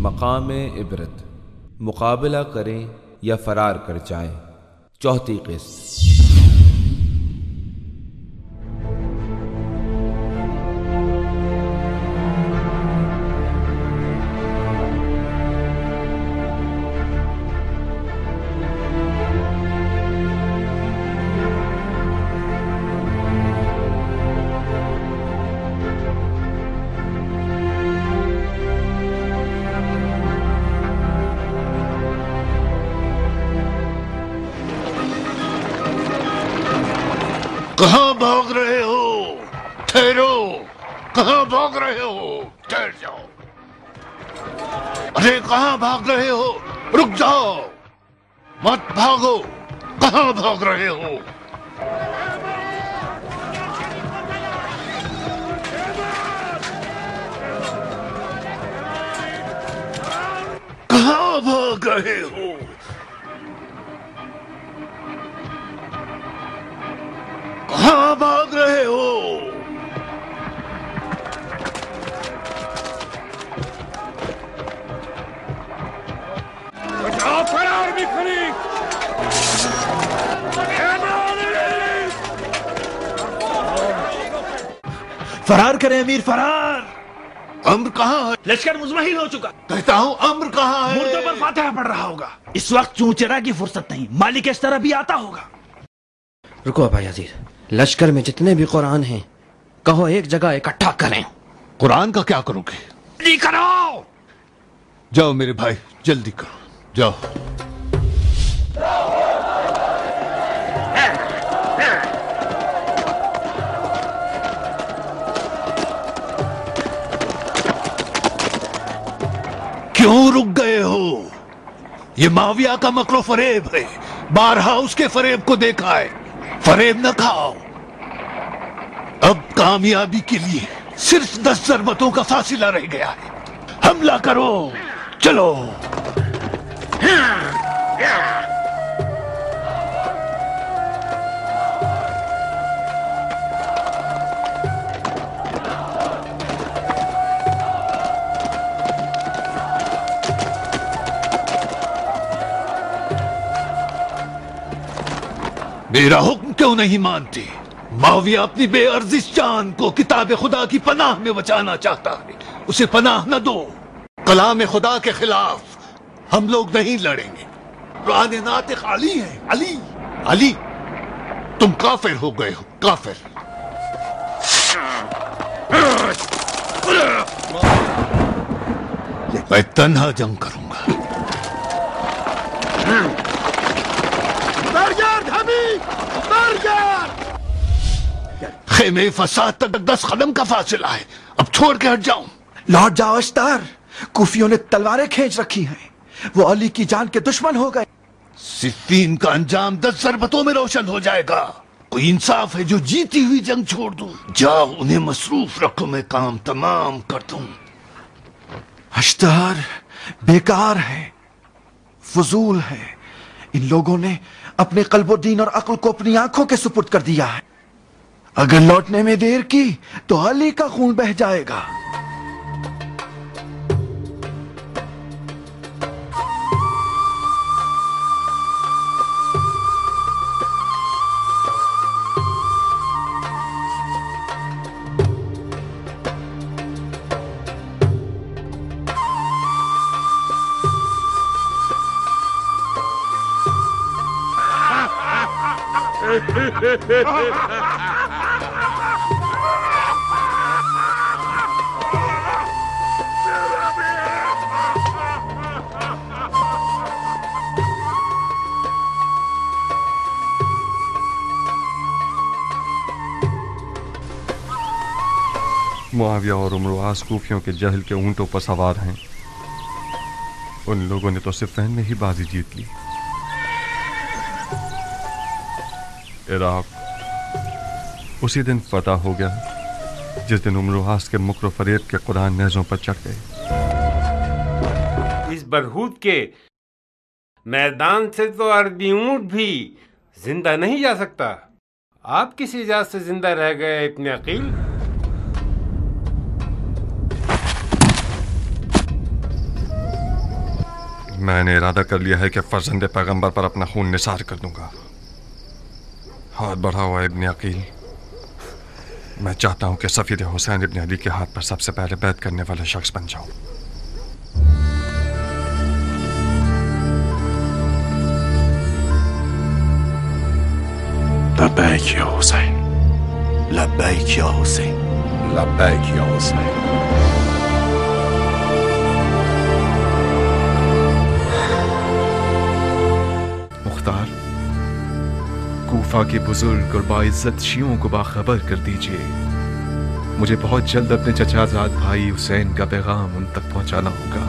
मकाम इबरत, मुकाबला करें या फरार कर जाएं। चौथी किस्त। कहाँ भाग रहे हो? ठहरो। कहाँ भाग रहे हो? ठहर जाओ। अरे कहाँ भाग रहे हो? रुक जाओ, मत भागो। कहाँ भाग रहे हो? कहाँ भाग रहे हो? कहाँ भाग रहे हो? बचाओ, फरार भी खड़ी। फरार करें अमीर, फरार। अम्र कहाँ है? लश्कर मुजमहिल हो चुका। कहता हूँ अम्र कहाँ है? मुर्दों पर फातिहा पड़ रहा होगा। इस वक्त चूचरा की फुर्सत नहीं, मालिक इस तरह भी आता होगा। रुको भाई अजीर, लश्कर में जितने भी कुरान हैं कहो एक जगह इकट्ठा करें। कुरान का क्या करोगे? जल्दी करो। जाओ मेरे भाई, जल्दी करो, जाओ। क्यों रुक गए हो? ये माविया का मकरो फरेब है। बारहा उसके फरेब को देखा है। फरेब न खाओ। अब कामयाबी के लिए सिर्फ 10 ज़रबतों का फासिला रह गया है। हमला करो, चलो। मेरा हुक्म क्यों नहीं मानते? माविया अपनी बेअर्जिश जान को किताब खुदा की पनाह में बचाना चाहता है। उसे पनाह न दो। कलाम खुदा के खिलाफ हम लोग नहीं लड़ेंगे। कुरान नातिक अली है। अली, अली, तुम काफिर हो गए हो, काफिर। मैं तन्हा जंग करूंगा। खेमे फसाद तक 10 कदम का फासिला है। अब छोड़ के हट जाऊं। लौट जाओ अश्तार। कुफियों ने तलवारें खींच रखी हैं। वो अली की जान के दुश्मन हो गए। सिफ्फीन का अंजाम 10 ज़रबतों में रोशन हो जाएगा। कोई इंसाफ है जो जीती हुई जंग छोड़ दूं? जाओ, उन्हें मसरूफ रखो, मैं काम तमाम कर दूं। अश्तार बेकार है, फजूल है। इन लोगों ने अपने कल्बो-दीन और अक्ल को अपनी आंखों के सुपुर्द कर दिया है। अगर लौटने में देर की तो अली का खून बह जाएगा। मुआविया और उमरवास कूफियों के जहल के ऊंटों पर सवार हैं। उन लोगों ने तो सिफ़ैन में ही बाजी जीत ली। इराक उसी दिन फतह हो गया जिस दिन उमरवास के मुकर फरेब के कुरान नेज़ों पर चढ़ गए। इस बरहूद के मैदान से तो अर्दी ऊंट भी जिंदा नहीं जा सकता। आप किस इजाज़त से जिंदा रह गए इतने अकील? मैंने इरादा कर लिया है कि फर्जंदे पैगंबर पर अपना खून निसार कर दूंगा। हाथ बढ़ा हुआ इब्ने अकील, मैं चाहता हूं कि सफीर हुसैन इब्ने अली के हाथ पर सबसे पहले बैत करने वाला शख्स बन जाऊं। लब्बैक या हुसैन, लब्बैक या हुसैन, लब्बैक या हुसैन। मुख्तार, कूफा के बुजुर्ग और बाइज्जत शियों को बाखबर कर दीजिए, मुझे बहुत जल्द अपने चचाजाद भाई हुसैन का पैगाम उन तक पहुंचाना होगा।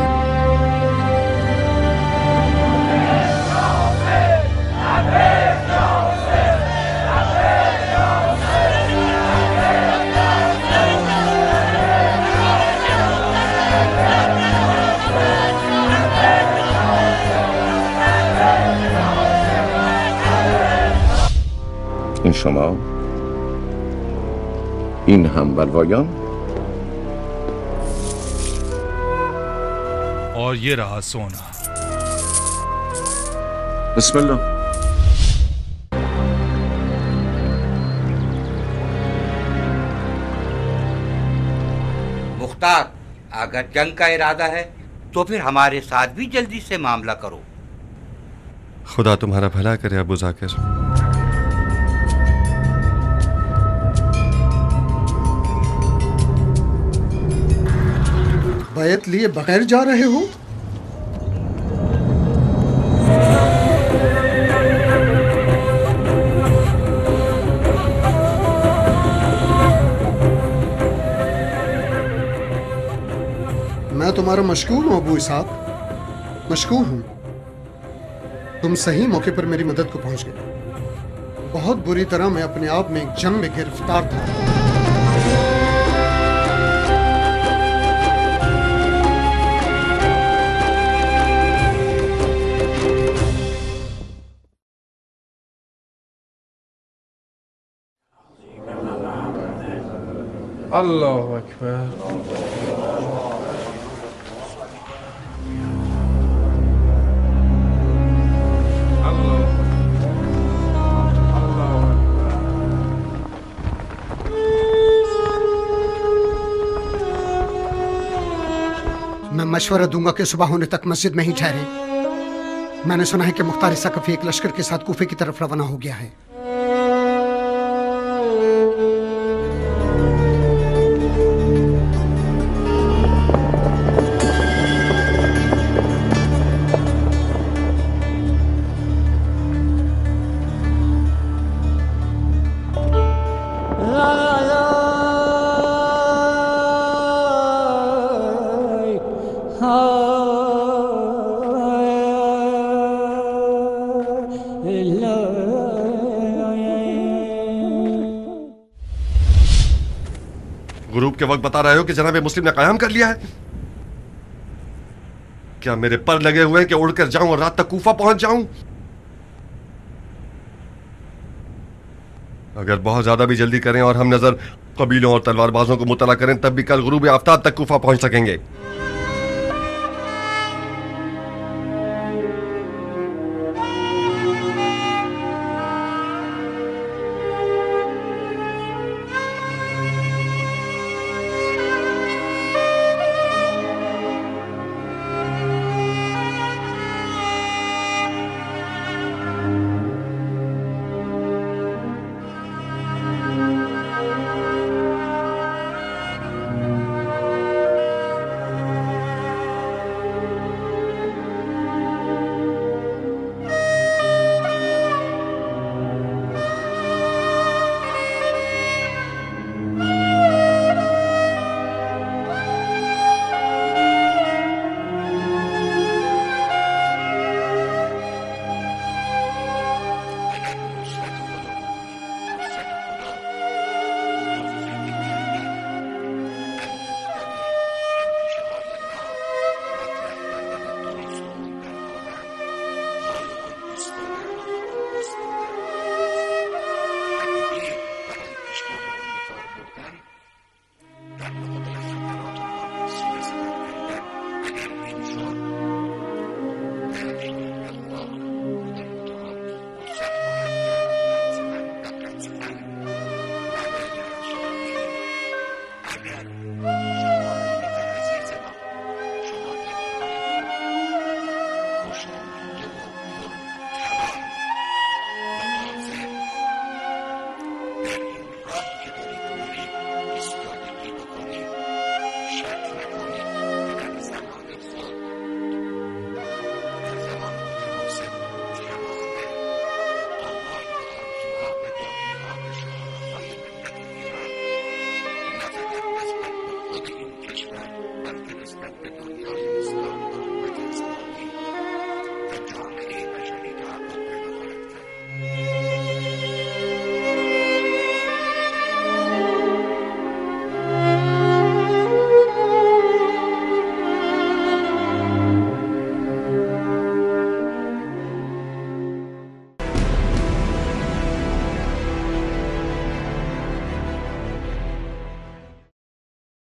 این شما، این همبلوایان، और ये रहा सोना। बिस्मिल्लाह। मुख्तार, अगर जंग का इरादा है तो फिर हमारे साथ भी जल्दी से मामला करो। खुदा तुम्हारा भला करे अबू जाकिर। बैत लिए बगैर जा रहे हो? मैं तुम्हारा मशकूर हूं अबू इसहाक, मशकूर हूं। तुम सही मौके पर मेरी मदद को पहुंच गए। बहुत बुरी तरह मैं अपने आप में एक जंग में गिरफ्तार था। अल्लाहु अकबर। मैं मशवरा दूंगा कि सुबह होने तक मस्जिद में ही ठहरे। मैंने सुना है कि मुख्तार सकफी एक लश्कर के साथ कूफे की तरफ रवाना हो गया है। गुरूब के वक्त बता रहे हो कि जनाब मुस्लिम ने कयाम कर लिया है। क्या मेरे पर लगे हुए हैं कि उड़कर जाऊं और रात तक कूफा पहुंच जाऊं? अगर बहुत ज्यादा भी जल्दी करें और हम नजर कबीलों और तलवारबाजों को मुतला करें तब भी कल गुरूब आफ्ताब तक कूफा पहुंच सकेंगे।